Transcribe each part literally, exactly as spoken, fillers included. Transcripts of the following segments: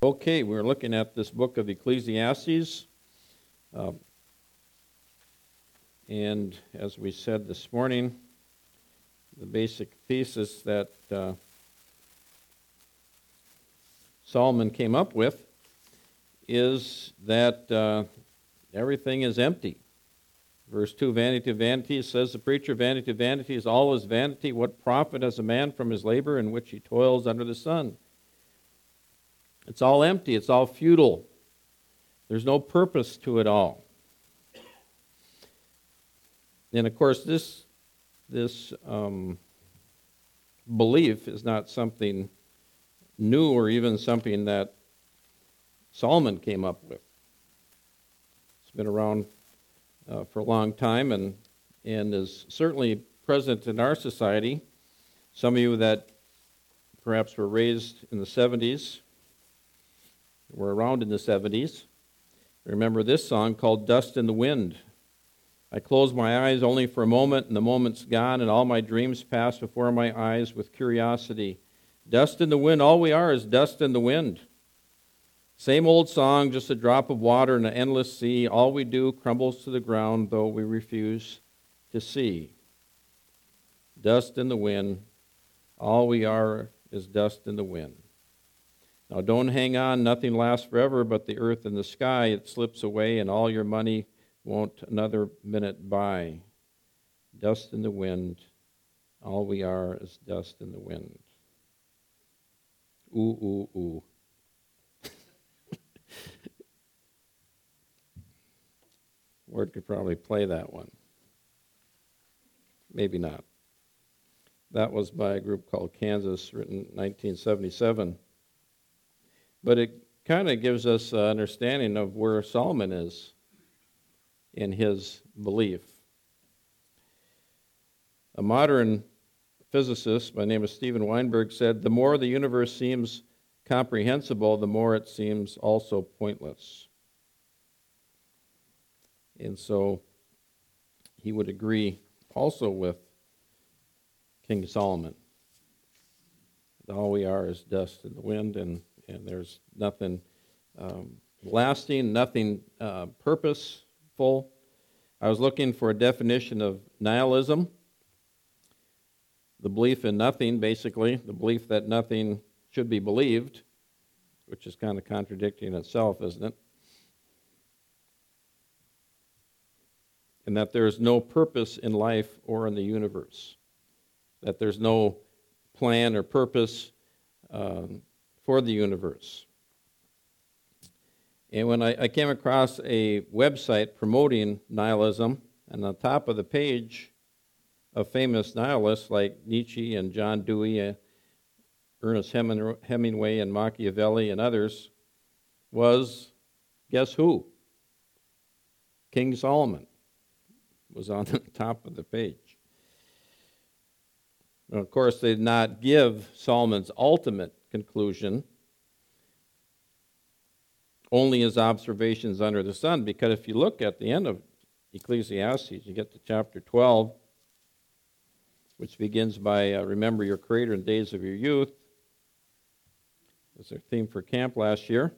Okay, we're looking at this book of Ecclesiastes. Uh, and as we said this morning, the basic thesis that uh, Solomon came up with is that uh, everything is empty. Verse two, vanity of vanities, says the preacher, vanity of vanities, all is vanity. What profit has a man from his labor in which he toils under the sun? It's all empty. It's all futile. There's no purpose to it all. And of course, this this um, belief is not something new or even something that Solomon came up with. It's been around uh, for a long time and and is certainly present in our society. Some of you that perhaps were raised in the seventies, were around in the seventies, remember this song called Dust in the Wind. I close my eyes only for a moment, and the moment's gone, and all my dreams pass before my eyes with curiosity. Dust in the wind, all we are is dust in the wind. Same old song, just a drop of water in an endless sea. All we do crumbles to the ground, though we refuse to see. Dust in the wind, all we are is dust in the wind. Now don't hang on, nothing lasts forever but the earth and the sky. It slips away and all your money won't another minute buy. Dust in the wind, all we are is dust in the wind. Ooh, ooh, ooh. Ward could probably play that one. Maybe not. That was by a group called Kansas, written in nineteen seventy-seven. But it kind of gives us an understanding of where Solomon is in his belief. A modern physicist by the name of Steven Weinberg said, the more the universe seems comprehensible, the more it seems also pointless. And so he would agree also with King Solomon. All we are is dust in the wind, and And there's nothing um, lasting, nothing uh, purposeful. I was looking for a definition of nihilism, the belief in nothing, basically, the belief that nothing should be believed, which is kind of contradicting itself, isn't it? And that there is no purpose in life or in the universe, that there's no plan or purpose um, for the universe. And when I, I came across a website promoting nihilism, and on top of the page of famous nihilists like Nietzsche and John Dewey, uh, Ernest Hemingway and Machiavelli and others, was, guess who? King Solomon was on the top of the page. And of course, they did not give Solomon's ultimate conclusion, only his observations under the sun, because if you look at the end of Ecclesiastes, you get to chapter twelve, which begins by uh, remember your Creator in the days of your youth. That's our theme for camp last year.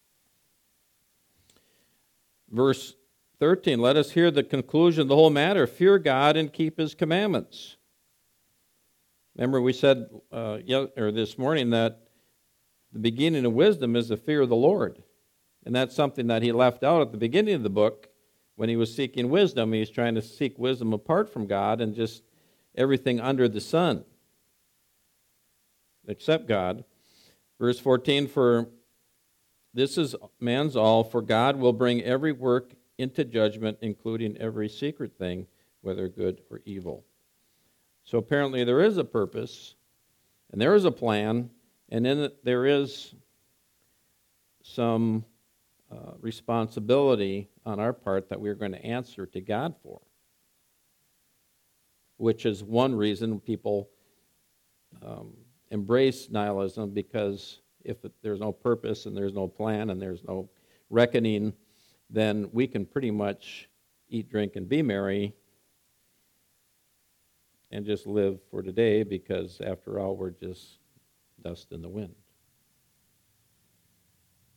Verse thirteen, let us hear the conclusion of the whole matter. Fear God and keep His commandments. Remember, we said uh, or this morning that the beginning of wisdom is the fear of the Lord. And that's something that he left out at the beginning of the book when he was seeking wisdom. He was trying to seek wisdom apart from God and just everything under the sun, except God. Verse fourteen, for this is man's all, for God will bring every work into judgment, including every secret thing, whether good or evil. So apparently there is a purpose, and there is a plan, and in it there is some uh, responsibility on our part that we're going to answer to God for, which is one reason people um, embrace nihilism, because if it, there's no purpose and there's no plan and there's no reckoning, then we can pretty much eat, drink, and be merry and just live for today, because after all, we're just dust in the wind.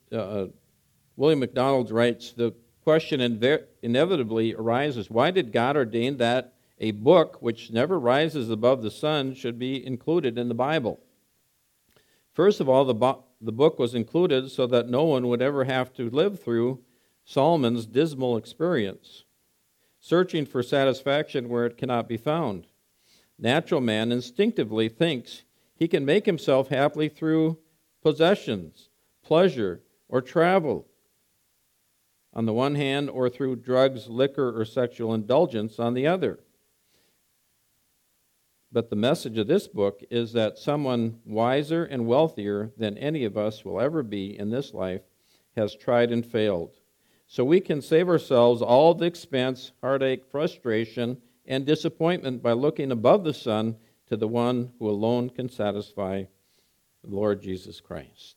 uh, William MacDonald writes, the question inve- inevitably arises, why did God ordain that a book which never rises above the sun should be included in the Bible? First of all, the, bo- the book was included so that no one would ever have to live through Solomon's dismal experience, searching for satisfaction where it cannot be found. Natural man instinctively thinks he can make himself happy through possessions, pleasure, or travel, on the one hand, or through drugs, liquor, or sexual indulgence on the other. But the message of this book is that someone wiser and wealthier than any of us will ever be in this life has tried and failed. So we can save ourselves all the expense, heartache, frustration, and disappointment by looking above the sun to the one who alone can satisfy, the Lord Jesus Christ.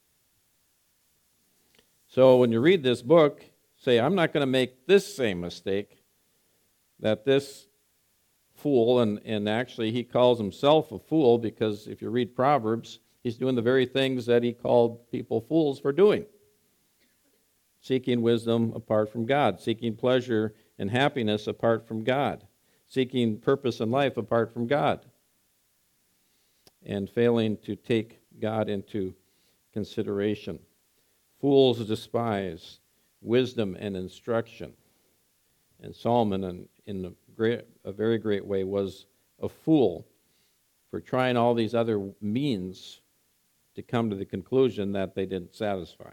So when you read this book, say, I'm not going to make this same mistake that this fool, and, and actually he calls himself a fool because if you read Proverbs, he's doing the very things that he called people fools for doing. Seeking wisdom apart from God, seeking pleasure and happiness apart from God, seeking purpose in life apart from God, and failing to take God into consideration. Fools despise wisdom and instruction. And Solomon, in, in a, great, a very great way, was a fool for trying all these other means to come to the conclusion that they didn't satisfy.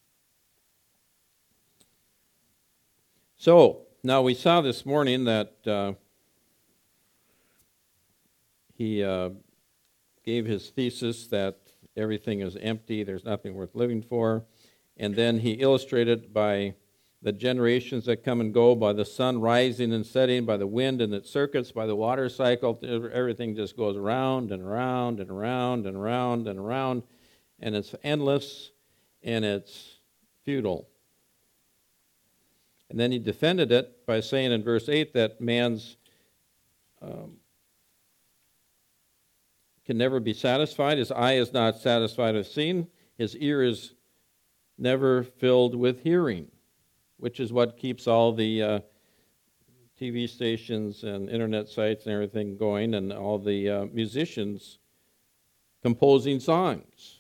So, now we saw this morning that uh, he uh, gave his thesis that everything is empty, there's nothing worth living for. And then he illustrated by the generations that come and go, by the sun rising and setting, by the wind and its circuits, by the water cycle. Everything just goes around and around and around and around and around, and it's endless and it's futile. And then he defended it by saying in verse eight that man's um, can never be satisfied. His eye is not satisfied with seeing. His ear is never filled with hearing, which is what keeps all the uh, T V stations and internet sites and everything going, and all the uh, musicians composing songs.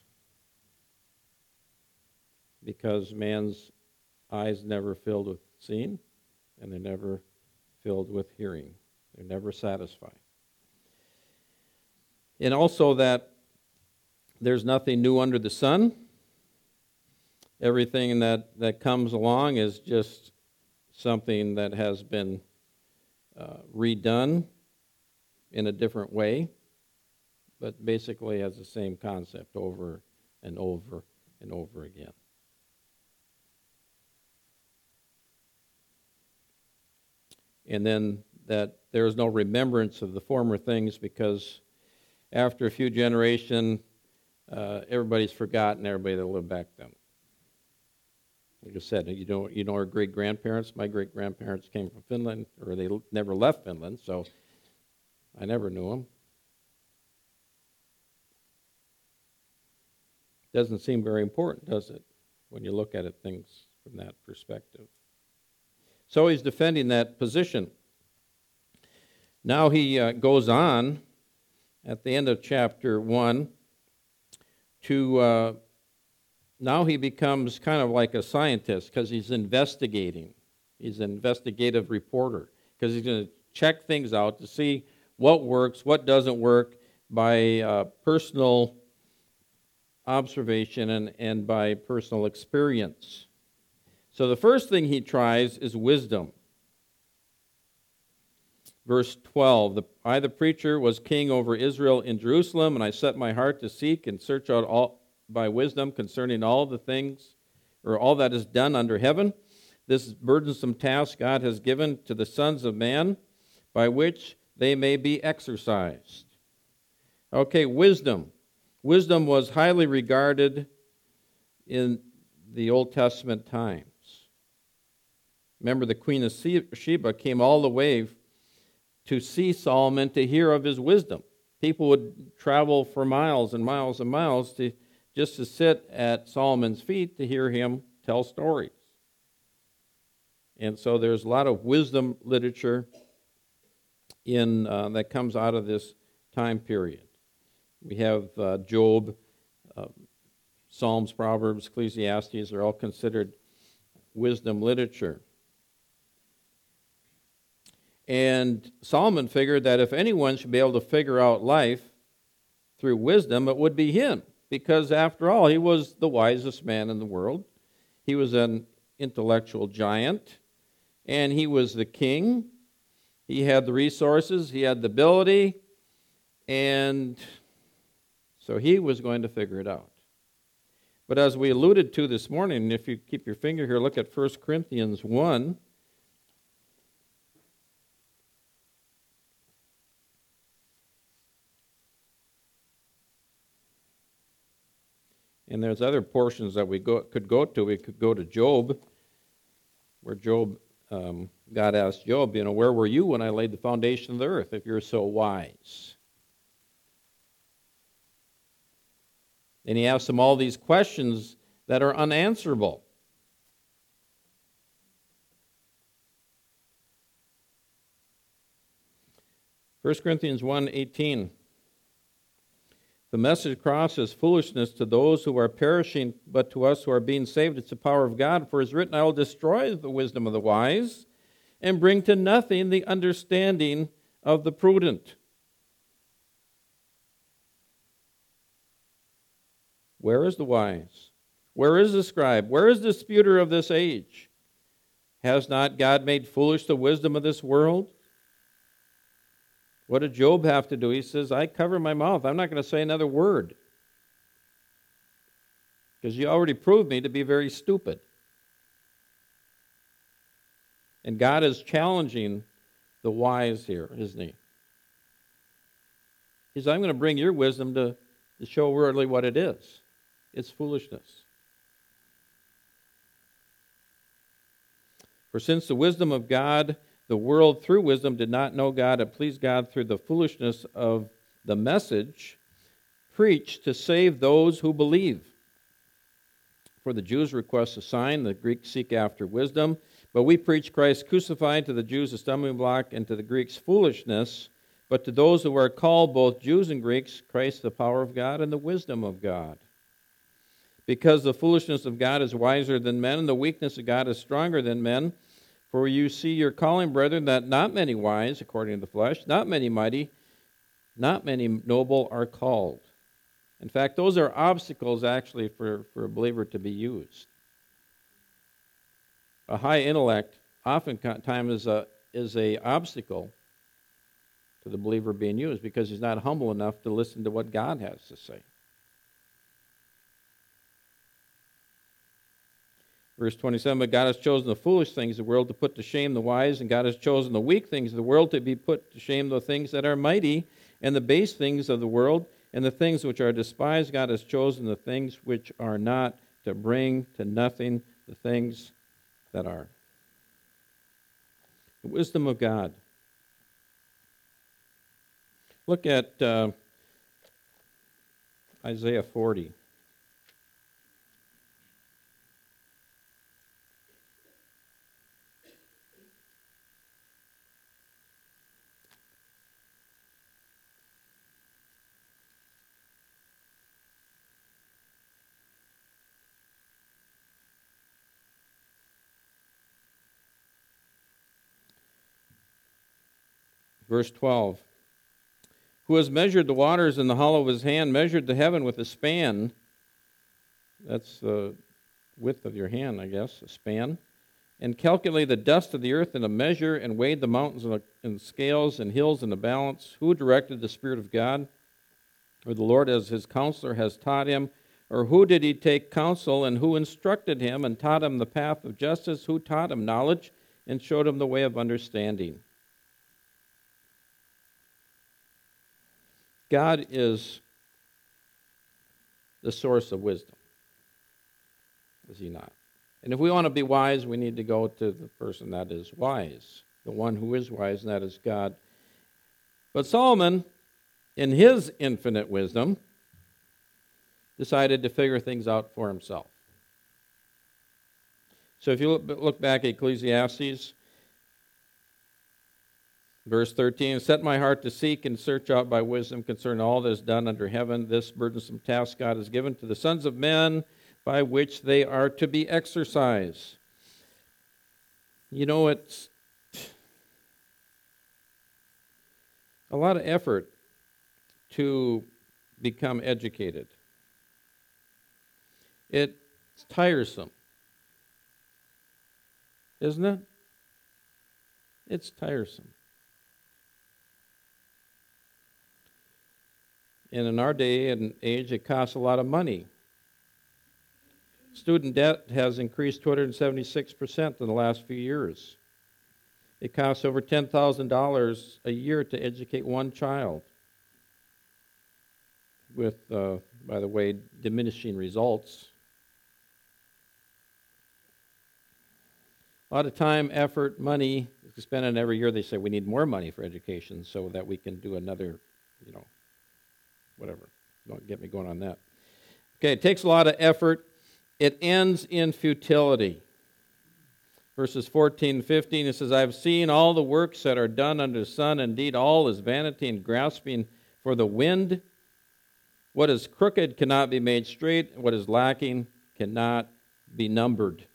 Because man's eyes never filled with seeing, and they're never filled with hearing. They're never satisfied. And also that there's nothing new under the sun. Everything that, that comes along is just something that has been uh, redone in a different way, but basically has the same concept over and over and over again. And then that there is no remembrance of the former things because after a few generations, uh, everybody's forgotten everybody that lived back then. Like I said, you know, you know our great-grandparents. My great-grandparents came from Finland, or they never left Finland, so I never knew them. Doesn't seem very important, does it, when you look at it, things from that perspective. So he's defending that position. Now he uh, goes on at the end of chapter one to... Uh, Now he becomes kind of like a scientist because he's investigating. He's an investigative reporter because he's going to check things out to see what works, what doesn't work by uh, personal observation and, and by personal experience. So the first thing he tries is wisdom. Verse twelve, the, I, the preacher, was king over Israel in Jerusalem, and I set my heart to seek and search out all by wisdom concerning all the things, or all that is done under heaven. This burdensome task God has given to the sons of man, by which they may be exercised. Okay, wisdom. Wisdom was highly regarded in the Old Testament times. Remember, the Queen of Sheba came all the way to see Solomon to hear of his wisdom. People would travel for miles and miles and miles to just to sit at Solomon's feet to hear him tell stories. And so there's a lot of wisdom literature in uh, that comes out of this time period. We have uh, Job, uh, Psalms, Proverbs, Ecclesiastes are all considered wisdom literature. And Solomon figured that if anyone should be able to figure out life through wisdom, it would be him. Because after all, he was the wisest man in the world. He was an intellectual giant. And he was the king. He had the resources. He had the ability. And so he was going to figure it out. But as we alluded to this morning, if you keep your finger here, look at First Corinthians one. And there's other portions that we go, could go to. We could go to Job, where Job, um, God asked Job, you know, where were you when I laid the foundation of the earth, if you're so wise? And he asked him all these questions that are unanswerable. First Corinthians one eighteen. The message of the cross is foolishness to those who are perishing, but to us who are being saved, it's the power of God. For it is written, I will destroy the wisdom of the wise and bring to nothing the understanding of the prudent. Where is the wise? Where is the scribe? Where is the disputer of this age? Has not God made foolish the wisdom of this world? What did Job have to do? He says, I cover my mouth. I'm not going to say another word. Because you already proved me to be very stupid. And God is challenging the wise here, isn't he? He says, I'm going to bring your wisdom to, to show worldly what it is. It's foolishness. For since the wisdom of God, the world through wisdom did not know God, it pleased God through the foolishness of the message preached to save those who believe. For the Jews request a sign, the Greeks seek after wisdom, but we preach Christ crucified, to the Jews a stumbling block, and to the Greeks foolishness, but to those who are called, both Jews and Greeks, Christ the power of God and the wisdom of God. Because the foolishness of God is wiser than men, and the weakness of God is stronger than men. For you see your calling, brethren, that not many wise, according to the flesh, not many mighty, not many noble are called. In fact, those are obstacles actually for, for a believer to be used. A high intellect oftentimes is a is a obstacle to the believer being used because he's not humble enough to listen to what God has to say. Verse twenty-seven, but God has chosen the foolish things of the world to put to shame the wise, and God has chosen the weak things of the world to be put to shame the things that are mighty, and the base things of the world, and the things which are despised. God has chosen the things which are not, to bring to nothing the things that are. The wisdom of God. Look at uh, Isaiah forty. Verse twelve, who has measured the waters in the hollow of his hand, measured the heaven with a span. That's the width of your hand, I guess, a span. And calculated the dust of the earth in a measure, and weighed the mountains in, a, in scales, and hills in a balance. Who directed the Spirit of God? Or the Lord as his counselor has taught him? Or who did he take counsel, and who instructed him, and taught him the path of justice? Who taught him knowledge, and showed him the way of understanding? God is the source of wisdom, is he not? And if we want to be wise, we need to go to the person that is wise, the one who is wise, and that is God. But Solomon, in his infinite wisdom, decided to figure things out for himself. So if you look, look back at Ecclesiastes, verse thirteen, set my heart to seek and search out by wisdom concerning all that is done under heaven. This burdensome task God has given to the sons of men, by which they are to be exercised. You know, it's a lot of effort to become educated. It's tiresome, isn't it? It's tiresome. And in our day and age, it costs a lot of money. Student debt has increased two hundred seventy-six percent in the last few years. It costs over ten thousand dollars a year to educate one child, with, uh, by the way, diminishing results. A lot of time, effort, money is spent on every year. They say we need more money for education so that we can do another, you know, whatever. Don't get me going on that. Okay, it takes a lot of effort. It ends in futility. Verses fourteen and fifteen, it says, I have seen all the works that are done under the sun. Indeed, all is vanity and grasping for the wind. What is crooked cannot be made straight. What is lacking cannot be numbered.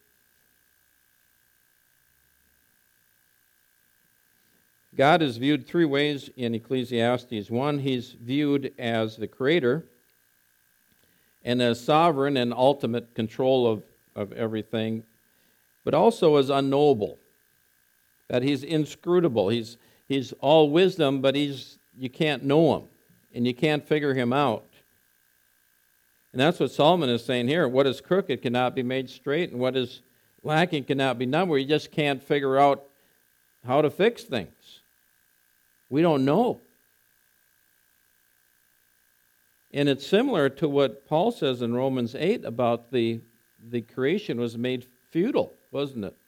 God is viewed three ways in Ecclesiastes. One, he's viewed as the creator and as sovereign and ultimate control of, of everything, but also as unknowable, that he's inscrutable. He's, he's all wisdom, but he's you can't know him, and you can't figure him out. And that's what Solomon is saying here. What is crooked cannot be made straight, and what is lacking cannot be numbered. You just can't figure out how to fix things. We don't know. And it's similar to what Paul says in Romans eight about the, the creation was made futile, wasn't it?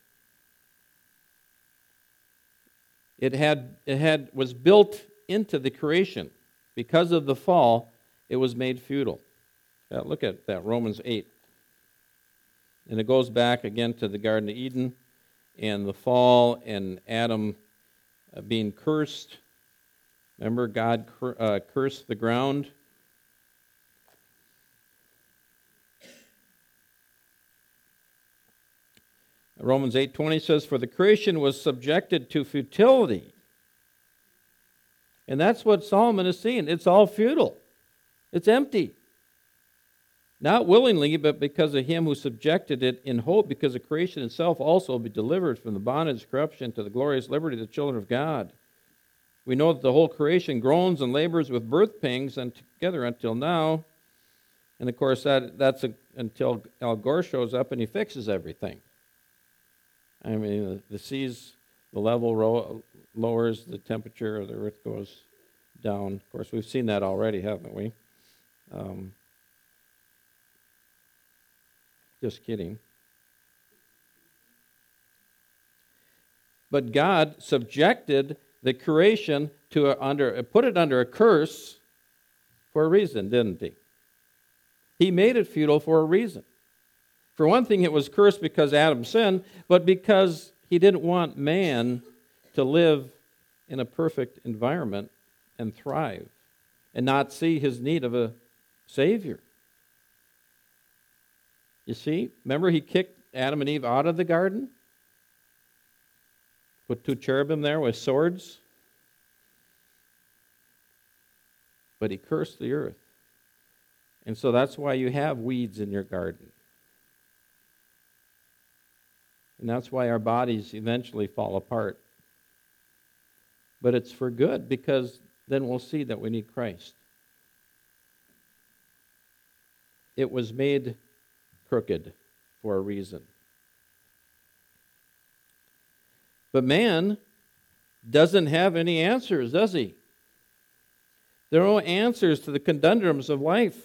It had it had was built into the creation. Because of the fall, it was made futile. Yeah, look at that, Romans eight. And it goes back again to the Garden of Eden and the fall and Adam uh, being cursed. Remember, God cur- uh, cursed the ground. Romans eight twenty says, for the creation was subjected to futility. And that's what Solomon is seeing. It's all futile. It's empty. Not willingly, but because of him who subjected it in hope, because the creation itself also will be delivered from the bondage of corruption to the glorious liberty of the children of God. We know that the whole creation groans and labors with birth pangs and together until now. And of course, that that's a, until Al Gore shows up and he fixes everything. I mean, the, the seas, the level ro- lowers, the temperature of the earth goes down. Of course, we've seen that already, haven't we? Um, just kidding. But God subjected the creation to a, under put it under a curse for a reason, didn't he? He made it futile for a reason. For one thing, it was cursed because Adam sinned, but because he didn't want man to live in a perfect environment and thrive and not see his need of a Savior. You see, remember he kicked Adam and Eve out of the garden? Put two cherubim there with swords? But he cursed the earth. And so that's why you have weeds in your garden. And that's why our bodies eventually fall apart. But it's for good, because then we'll see that we need Christ. It was made crooked for a reason. But man doesn't have any answers, does he? There are no answers to the conundrums of life.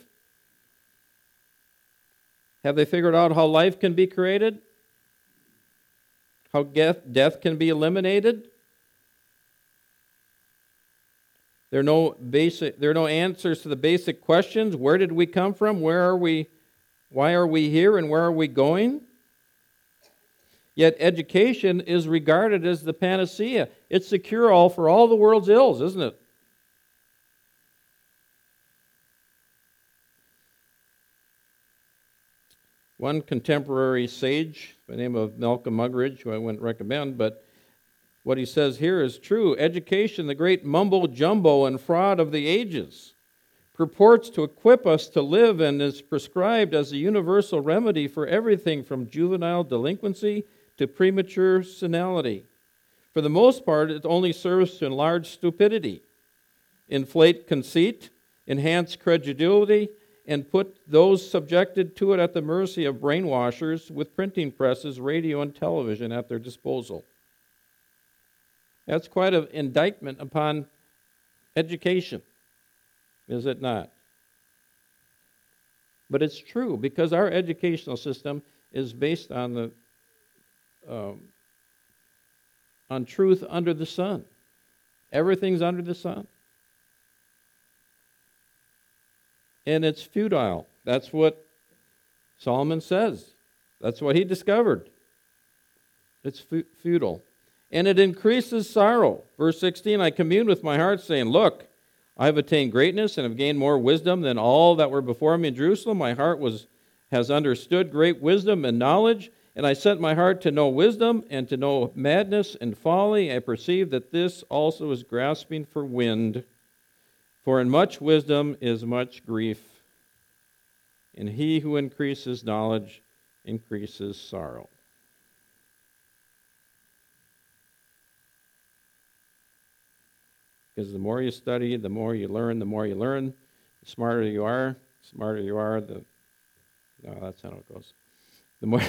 Have they figured out how life can be created? How death, death can be eliminated? There are no basic, there are no answers to the basic questions. Where did we come from? Where are we? Why are we here? And where are we going? Yet education is regarded as the panacea. It's the cure-all for all the world's ills, isn't it? One contemporary sage by the name of Malcolm Muggeridge, who I wouldn't recommend, but what he says here is true. Education, the great mumbo-jumbo and fraud of the ages, purports to equip us to live and is prescribed as a universal remedy for everything from juvenile delinquency to premature senility. For the most part, it only serves to enlarge stupidity, inflate conceit, enhance credulity, and put those subjected to it at the mercy of brainwashers with printing presses, radio, and television at their disposal. That's quite an indictment upon education, is it not? But it's true, because our educational system is based on the um, on truth under the sun. Everything's under the sun. And it's futile. That's what Solomon says. That's what he discovered. It's fu- futile. And it increases sorrow. Verse sixteen, I communed with my heart, saying, look, I have attained greatness and have gained more wisdom than all that were before me in Jerusalem. My heart was has understood great wisdom and knowledge, and I set my heart to know wisdom and to know madness and folly. I perceive that this also is grasping for wind. For in much wisdom is much grief, and he who increases knowledge increases sorrow. Because the more you study, the more you learn, the more you learn, the smarter you are, the smarter you are, the... No, that's not how it goes. The more...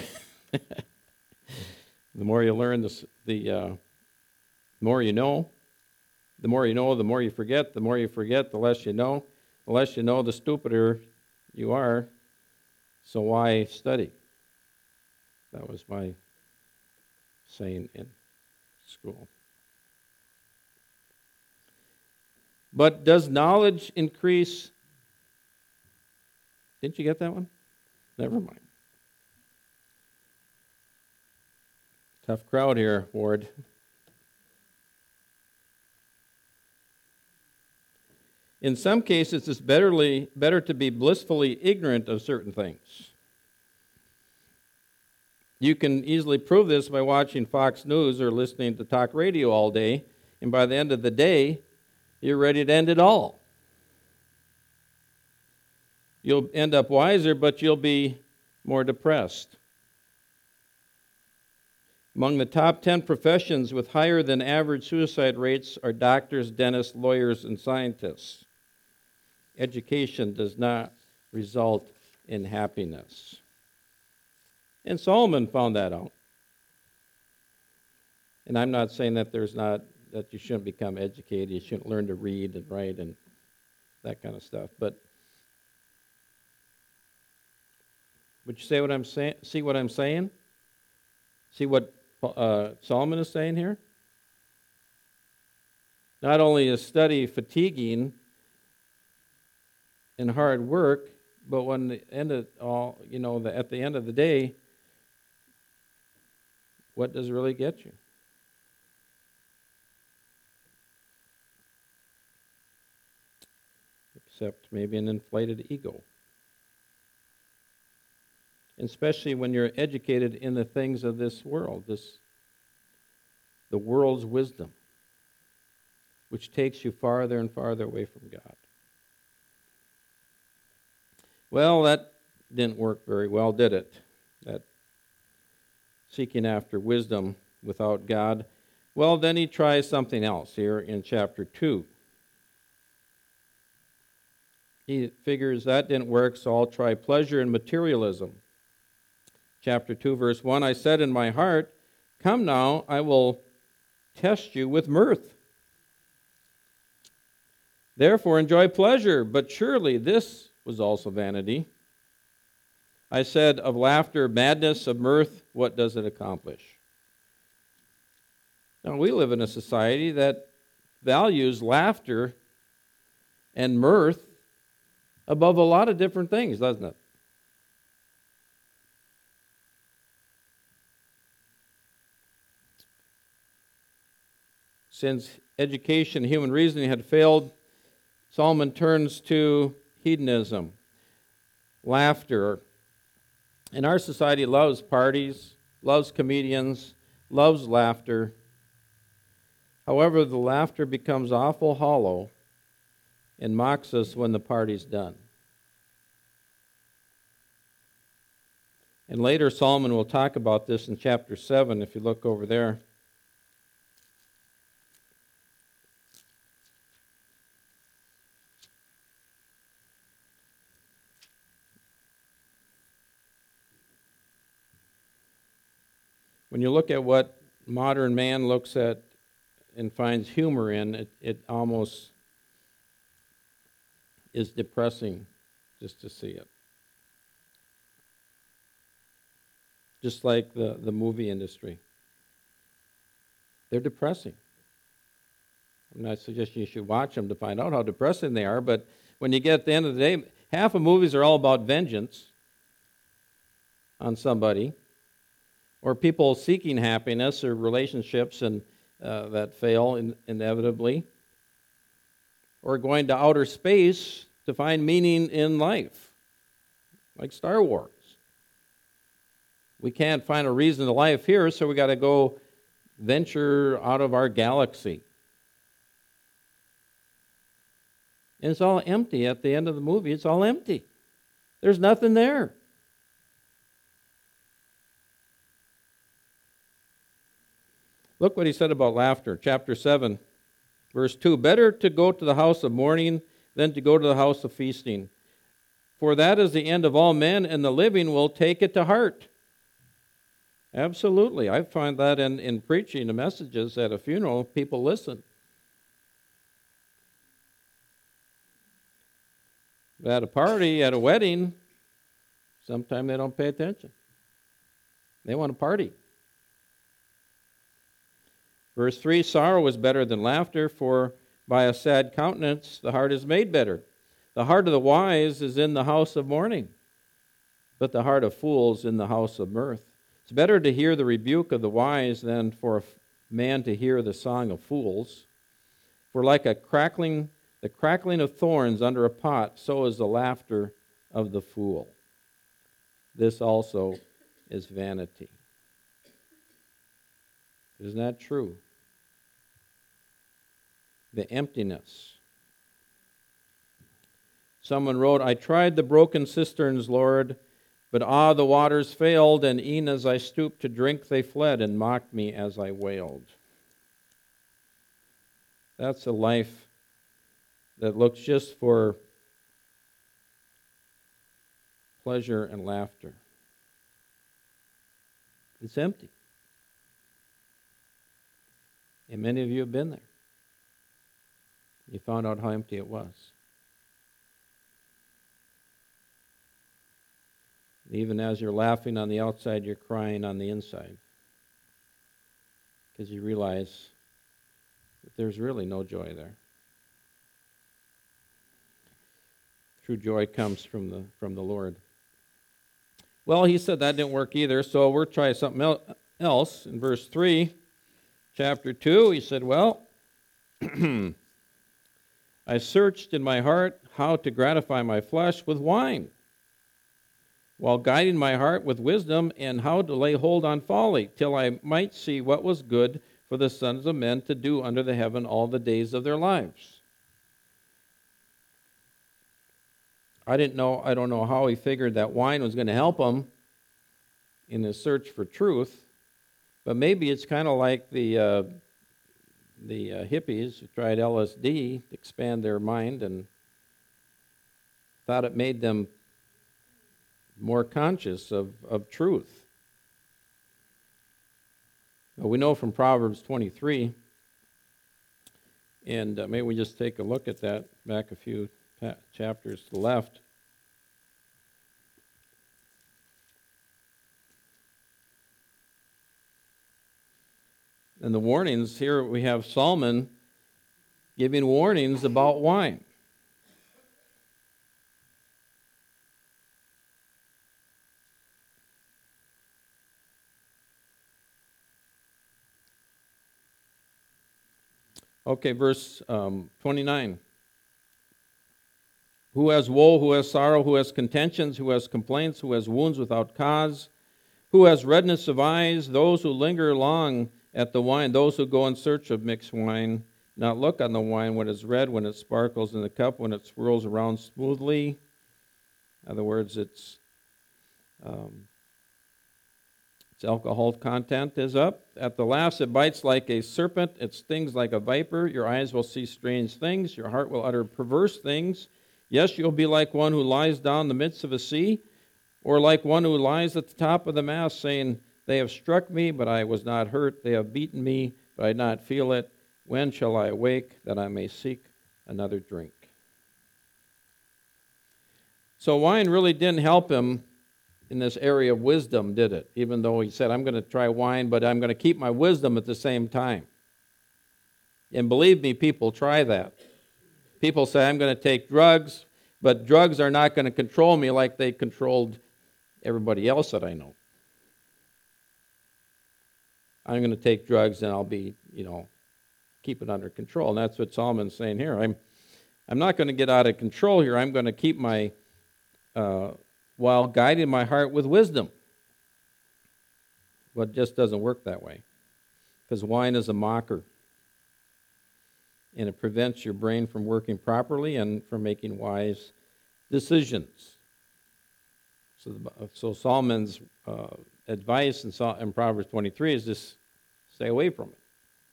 the more you learn, the, the uh, more you know. The more you know, the more you forget. The more you forget, the less you know. The less you know, the stupider you are. So why study? That was my saying in school. But does knowledge increase? Didn't you get that one? Never mind. Tough crowd here, Ward. In some cases, it's betterly, better to be blissfully ignorant of certain things. You can easily prove this by watching Fox News or listening to talk radio all day, and by the end of the day, you're ready to end it all. You'll end up wiser, but you'll be more depressed. Among the top ten professions with higher than average suicide rates are doctors, dentists, lawyers, and scientists. Education does not result in happiness. And Solomon found that out. And I'm not saying that there's not, that you shouldn't become educated, you shouldn't learn to read and write and that kind of stuff. But would you say what I'm saying? See what I'm saying? See what uh, Solomon is saying here? Not only is study fatiguing and hard work, but when the end of all, you know, the, at the end of the day, what does it really get you? Except maybe an inflated ego. Especially when you're educated in the things of this world, this the world's wisdom, which takes you farther and farther away from God. Well, that didn't work very well, did it? That seeking after wisdom without God. Well, then he tries something else here in chapter two. He figures that didn't work, so I'll try pleasure and materialism. Chapter two, verse one, I said in my heart, come now, I will test you with mirth. Therefore enjoy pleasure, but surely this was also vanity. I said, of laughter, madness, of mirth, what does it accomplish? Now, we live in a society that values laughter and mirth above a lot of different things, doesn't it? Since education, human reasoning had failed, Solomon turns to hedonism, laughter. And our society loves parties, loves comedians, loves laughter. However, the laughter becomes awful hollow and mocks us when the party's done. And later Solomon will talk about this in chapter seven, if you look over there. When you look at what modern man looks at and finds humor in, it, it almost is depressing just to see it. Just like the, the movie industry. They're depressing. I'm not suggesting you should watch them to find out how depressing they are, but when you get at the end of the day, half of movies are all about vengeance on somebody, or people seeking happiness, or relationships and uh, that fail in, inevitably, or going to outer space to find meaning in life, like Star Wars. We can't find a reason to life here, so we got to go venture out of our galaxy. And it's all empty at the end of the movie. It's all empty. There's nothing there. Look what he said about laughter. Chapter seven, verse two. Better to go to the house of mourning than to go to the house of feasting. For that is the end of all men, and the living will take it to heart. Absolutely. I find that in, in preaching the messages at a funeral, people listen. But at a party, at a wedding, sometimes they don't pay attention. They want to party. Verse three, sorrow is better than laughter, for by a sad countenance the heart is made better. The heart of the wise is in the house of mourning, but the heart of fools in the house of mirth. It's better to hear the rebuke of the wise than for a man to hear the song of fools. For like a crackling, the crackling of thorns under a pot, so is the laughter of the fool. This also is vanity. Isn't that true? The emptiness. Someone wrote, I tried the broken cisterns, Lord, but ah, the waters failed, and e'en as I stooped to drink, they fled and mocked me as I wailed. That's a life that looks just for pleasure and laughter. It's empty. And many of you have been there. You found out how empty it was. Even as you're laughing on the outside, you're crying on the inside. Because you realize that there's really no joy there. True joy comes from the from the Lord. Well, he said that didn't work either, so we'll try something else. In verse three, chapter two, he said, well, I searched in my heart how to gratify my flesh with wine, while guiding my heart with wisdom, and how to lay hold on folly, till I might see what was good for the sons of men to do under the heaven all the days of their lives. I didn't know, I don't know how he figured that wine was going to help him in his search for truth, but maybe it's kind of like the uh, the uh, hippies who tried L S D to expand their mind and thought it made them more conscious of, of truth. Well, we know from Proverbs twenty-three, and uh, maybe we just take a look at that back a few pa- chapters to the left. And the warnings, here we have Solomon giving warnings about wine. Okay, verse um, twenty-nine. Who has woe, who has sorrow, who has contentions, who has complaints, who has wounds without cause, who has redness of eyes, those who linger long at the wine, those who go in search of mixed wine, not look on the wine when it's red, when it sparkles in the cup, when it swirls around smoothly. In other words, it's um, its alcohol content is up. At the last, it bites like a serpent. It stings like a viper. Your eyes will see strange things. Your heart will utter perverse things. Yes, you'll be like one who lies down in the midst of a sea, or like one who lies at the top of the mast, saying, they have struck me, but I was not hurt. They have beaten me, but I did not feel it. When shall I awake, that I may seek another drink? So wine really didn't help him in this area of wisdom, did it? Even though he said, I'm going to try wine, but I'm going to keep my wisdom at the same time. And believe me, people try that. People say, I'm going to take drugs, but drugs are not going to control me like they controlled everybody else that I know. I'm going to take drugs and I'll be, you know, keep it under control. And that's what Solomon's saying here. I'm I'm not going to get out of control here. I'm going to keep my, uh, while guiding my heart with wisdom. But it just doesn't work that way. Because wine is a mocker. And it prevents your brain from working properly and from making wise decisions. So, the, so Solomon's uh, advice in, in Proverbs twenty-three is just stay away from it.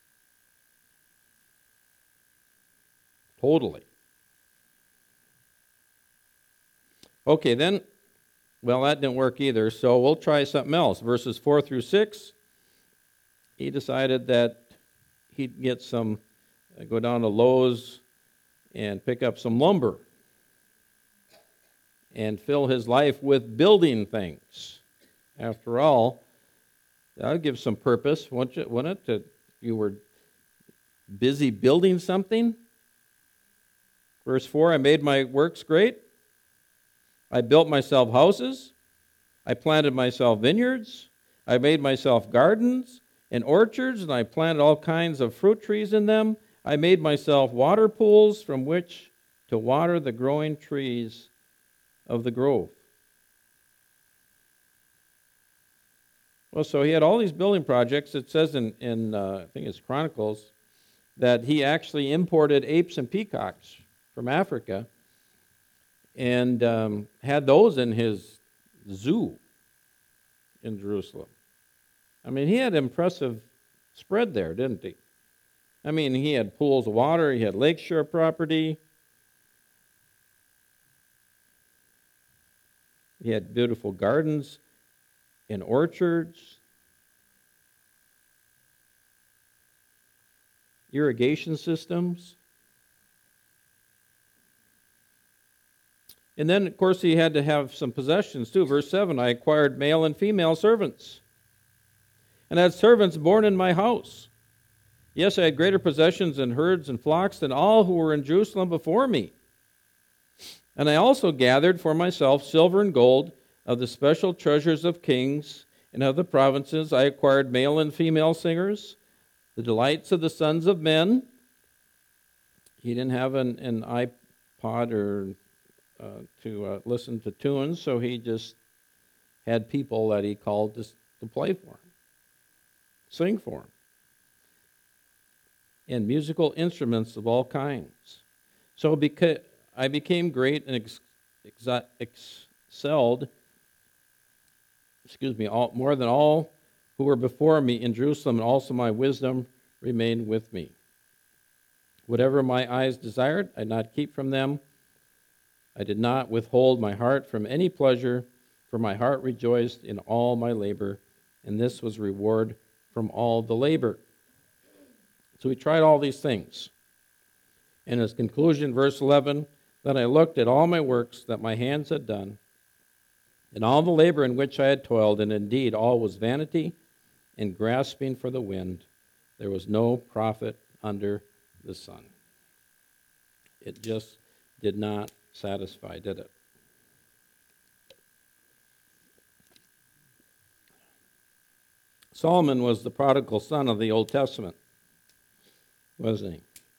Totally. Okay, then, well, that didn't work either, so we'll try something else. Verses four through six, he decided that he'd get some, uh, go down to Lowe's and pick up some lumber and fill his life with building things. After all, that would give some purpose, wouldn't it? Wouldn't it? If you were busy building something. Verse four, I made my works great. I built myself houses. I planted myself vineyards. I made myself gardens and orchards, and I planted all kinds of fruit trees in them. I made myself water pools from which to water the growing trees of the grove. Well, so he had all these building projects. It says in, in uh, I think it's Chronicles, that he actually imported apes and peacocks from Africa and um, had those in his zoo in Jerusalem. I mean, he had impressive spread there, didn't he? I mean, he had pools of water, he had lakeshore property, he had beautiful gardens and orchards, irrigation systems. And then, of course, he had to have some possessions too. Verse seven, I acquired male and female servants, and had servants born in my house. Yes, I had greater possessions and herds and flocks than all who were in Jerusalem before me. And I also gathered for myself silver and gold of the special treasures of kings and of the provinces. I acquired male and female singers, the delights of the sons of men. He didn't have an, an iPod or uh, to uh, listen to tunes, so he just had people that he called to, to play for him, sing for him, and musical instruments of all kinds. So beca- I became great and ex- ex- excelled, excuse me, all, more than all who were before me in Jerusalem, and also my wisdom remained with me. Whatever my eyes desired, I did not keep from them. I did not withhold my heart from any pleasure, for my heart rejoiced in all my labor, and this was reward from all the labor. So he tried all these things. In his conclusion, verse eleven, then I looked at all my works that my hands had done, and all the labor in which I had toiled, and indeed all was vanity and grasping for the wind. There was no profit under the sun. It just did not satisfy, did it? Solomon was the prodigal son of the Old Testament, wasn't he?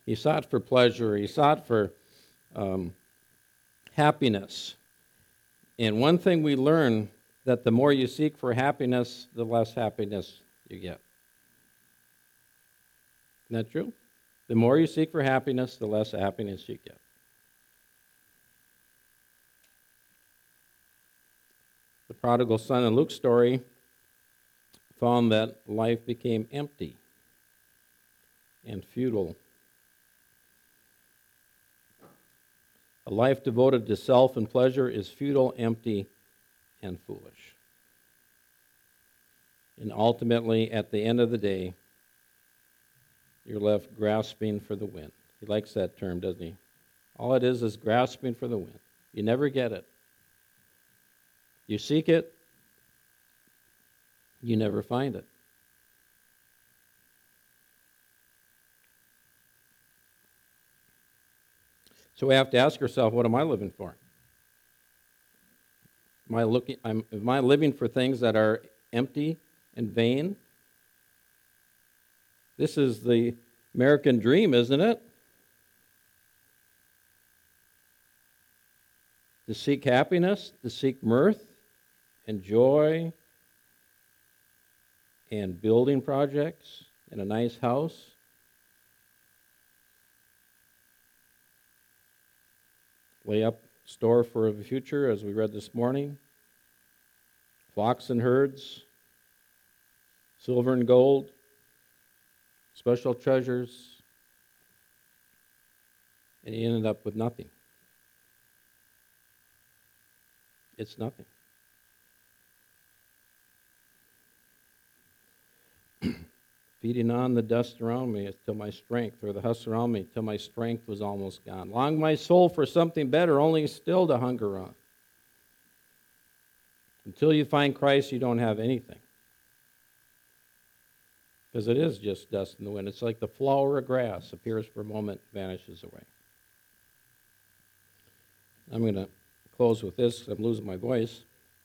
He sought for pleasure. He sought for um, happiness. And one thing we learn, that the more you seek for happiness, the less happiness you get. Isn't that true? The more you seek for happiness, the less happiness you get. The prodigal son in Luke's story found that life became empty and futile. A life devoted to self and pleasure is futile, empty, and foolish. And ultimately, at the end of the day, you're left grasping for the wind. He likes that term, doesn't he? All it is is grasping for the wind. You never get it. You seek it, you never find it. So we have to ask ourselves, what am I living for? Am I looking? I'm, am I living for things that are empty and vain? This is the American dream, isn't it? To seek happiness, to seek mirth and joy and building projects and a nice house. Lay up store for the future, as we read this morning. Flocks and herds, silver and gold, special treasures, and he ended up with nothing. It's nothing. Feeding on the dust around me till my strength, or the husk around me till my strength was almost gone. Long my soul for something better, only still to hunger on. Until you find Christ, you don't have anything. Because it is just dust in the wind. It's like the flower of grass, appears for a moment, vanishes away. I'm going to close with this. I'm losing my voice.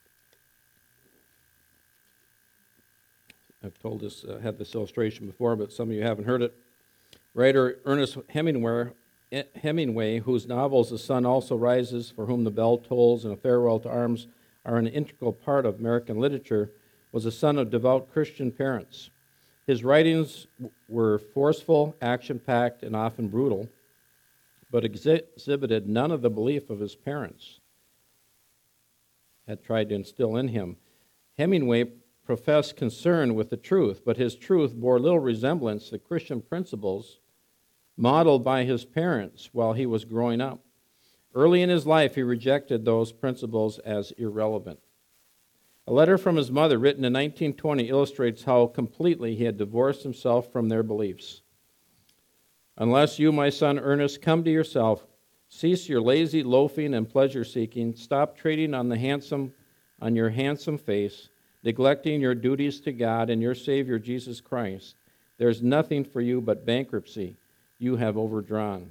I've told this, uh, had this illustration before, but some of you haven't heard it. Writer Ernest Hemingway, Hemingway, whose novels The Sun Also Rises, For Whom the Bell Tolls, and A Farewell to Arms are an integral part of American literature, was a son of devout Christian parents. His writings were forceful, action-packed, and often brutal, but exhibited none of the belief of his parents had tried to instill in him. Hemingway professed concern with the truth, but his truth bore little resemblance to Christian principles modeled by his parents while he was growing up. Early in his life, he rejected those principles as irrelevant. A letter from his mother written in nineteen twenty illustrates how completely he had divorced himself from their beliefs. Unless you, my son Ernest, come to yourself, cease your lazy loafing and pleasure-seeking, stop trading on the handsome, on your handsome face, neglecting your duties to God and your Savior Jesus Christ, there's nothing for you but bankruptcy. You have overdrawn.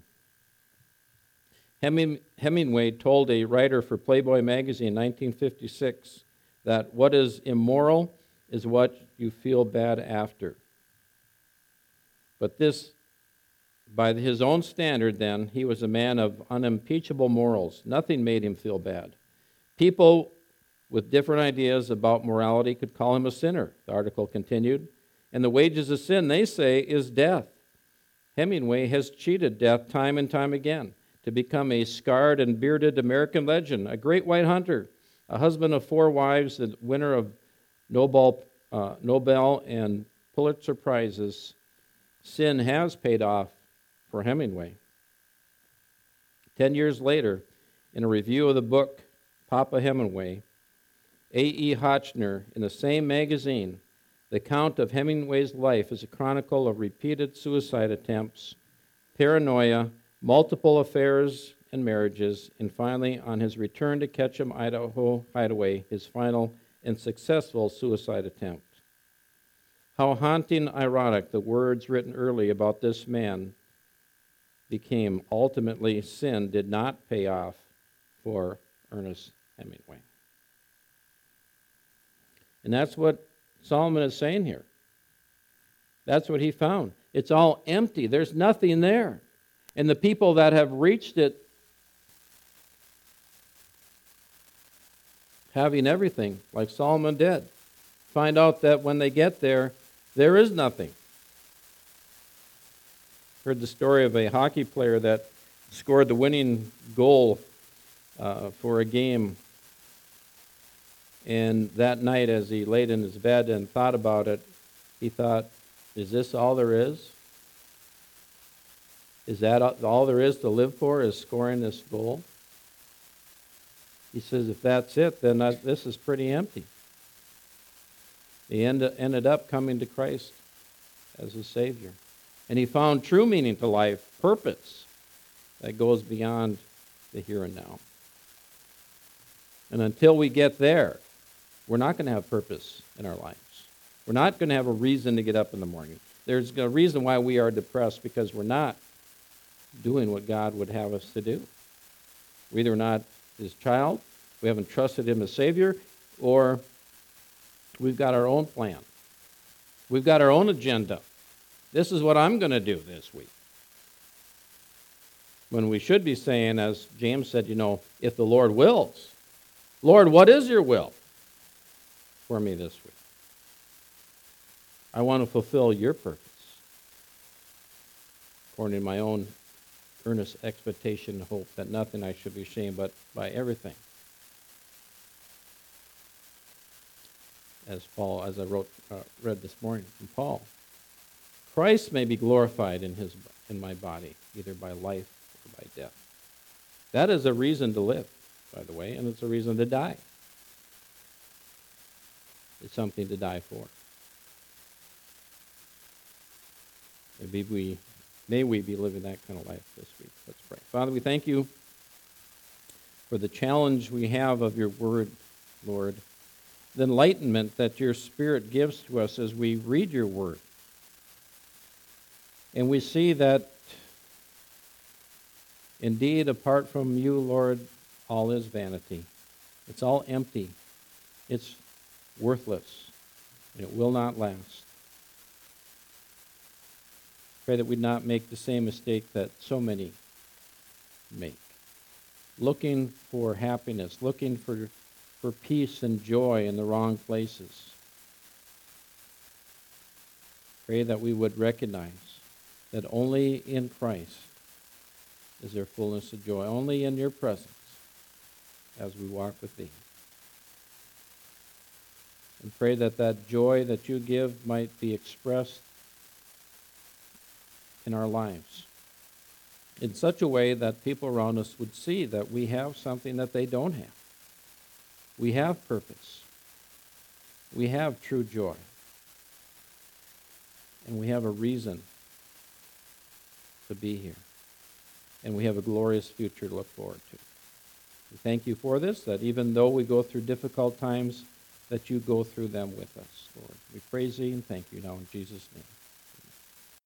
Hemingway told a writer for Playboy magazine in nineteen fifty-six that what is immoral is what you feel bad after. But this, by his own standard then, he was a man of unimpeachable morals. Nothing made him feel bad. People with different ideas about morality could call him a sinner, the article continued. And the wages of sin, they say, is death. Hemingway has cheated death time and time again to become a scarred and bearded American legend, a great white hunter, a husband of four wives, the winner of Nobel, uh, Nobel and Pulitzer Prizes. Sin has paid off for Hemingway. Ten years later, in a review of the book Papa Hemingway, A E Hotchner, in the same magazine, the account of Hemingway's life is a chronicle of repeated suicide attempts, paranoia, multiple affairs and marriages, and finally, on his return to Ketchum, Idaho hideaway, his final and successful suicide attempt. How haunting ironic the words written early about this man became ultimately sin did not pay off for Ernest Hemingway. And that's what Solomon is saying here. That's what he found. It's all empty. There's nothing there. And the people that have reached it, having everything, like Solomon did, find out that when they get there, there is nothing. Heard the story of a hockey player that scored the winning goal uh, for a game. And that night, as he laid in his bed and thought about it, he thought, is this all there is? Is that all there is to live for, is scoring this goal? He says, if that's it, then I, this is pretty empty. He end, ended up coming to Christ as his Savior. And he found true meaning to life, purpose that goes beyond the here and now. And until we get there, we're not going to have purpose in our lives. We're not going to have a reason to get up in the morning. There's a reason why we are depressed, because we're not doing what God would have us to do. We're either not his child, we haven't trusted him as Savior, or we've got our own plan. We've got our own agenda. This is what I'm going to do this week. When we should be saying, as James said, you know, if the Lord wills, Lord, what is your will for me this week? I want to fulfill your purpose according to my own earnest expectation and hope that nothing I should be ashamed, but by everything. As Paul, as I wrote, uh, read this morning from Paul, Christ may be glorified in his in my body, either by life or by death. That is a reason to live, by the way, and it's a reason to die. It's something to die for. Maybe we, may we be living that kind of life this week. Let's pray. Father, we thank you for the challenge we have of your word, Lord, the enlightenment that your Spirit gives to us as we read your word. And we see that indeed, apart from you, Lord, all is vanity. It's all empty. It's worthless. And it will not last. Pray that we not make the same mistake that so many make. Looking for happiness, looking for, for peace and joy in the wrong places. Pray that we would recognize that only in Christ is there fullness of joy, only in your presence as we walk with thee. And pray that that joy that you give might be expressed in our lives in such a way that people around us would see that we have something that they don't have. We have purpose. We have true joy. And we have a reason to be here. And we have a glorious future to look forward to. We thank you for this, that even though we go through difficult times, that you go through them with us, Lord. We praise thee and thank you now in Jesus' name.